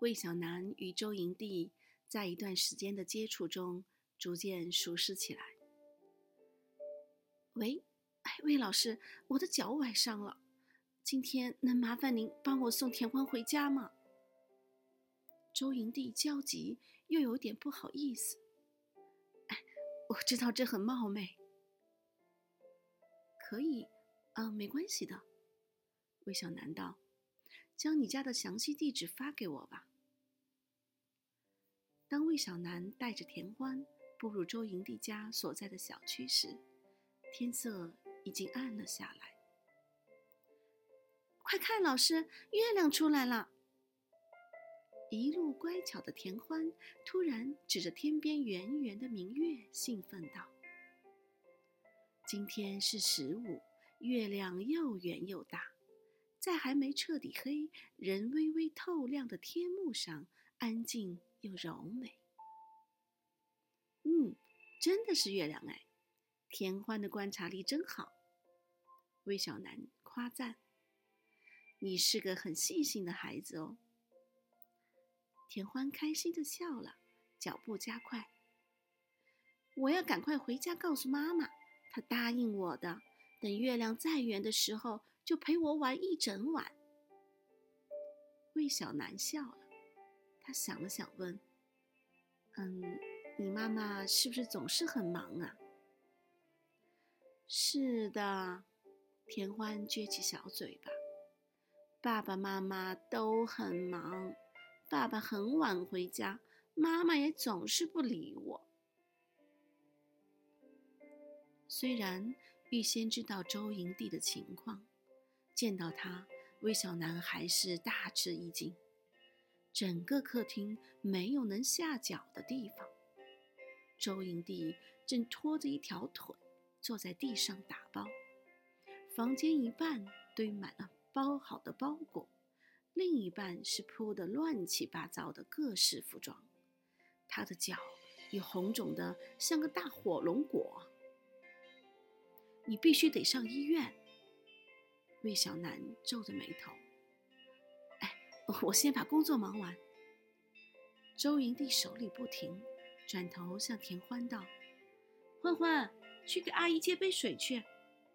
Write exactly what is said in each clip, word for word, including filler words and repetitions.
魏小楠与周营地在一段时间的接触中，逐渐熟识起来。喂，哎，魏老师，我的脚崴伤了，今天能麻烦您帮我送田欢回家吗？周营地焦急又有点不好意思。哎，我知道这很冒昧。可以，啊、呃，没关系的。魏小楠道，将你家的详细地址发给我吧。当魏小楠带着田欢步入周营地家所在的小区时，天色已经暗了下来。快看，老师，月亮出来了！一路乖巧的田欢突然指着天边圆圆的明月，兴奋道：今天是十五，月亮又圆又大，在还没彻底黑、人微微透亮的天幕上，安静又柔美。嗯，真的是月亮哎，田欢的观察力真好。魏小楠夸赞：你是个很细心的孩子哦。田欢开心地笑了，脚步加快。我要赶快回家告诉妈妈，她答应我的，等月亮再圆的时候，就陪我玩一整晚。魏小楠笑了，他想了想问：嗯，你妈妈是不是总是很忙啊？是的，田欢撅起小嘴巴，爸爸妈妈都很忙，爸爸很晚回家，妈妈也总是不理我。虽然预先知道周营地的情况，见到他，魏小楠还是大吃一惊。整个客厅没有能下脚的地方，周营地正拖着一条腿坐在地上打包，房间一半堆满了包好的包裹，另一半是铺得乱七八糟的各式服装。他的脚有红肿的像个大火龙果。你必须得上医院。魏小楠皱着眉头。哎，我先把工作忙完。周营地手里不停，转头向田欢道：欢欢，去给阿姨接杯水去。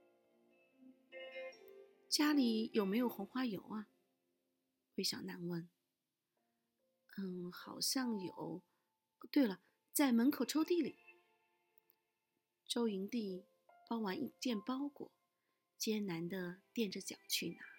家里有没有红花油啊？魏小楠问。嗯，好像有。对了，在门口抽屉里。周营地包完一件包裹，艰难地踮着脚去拿。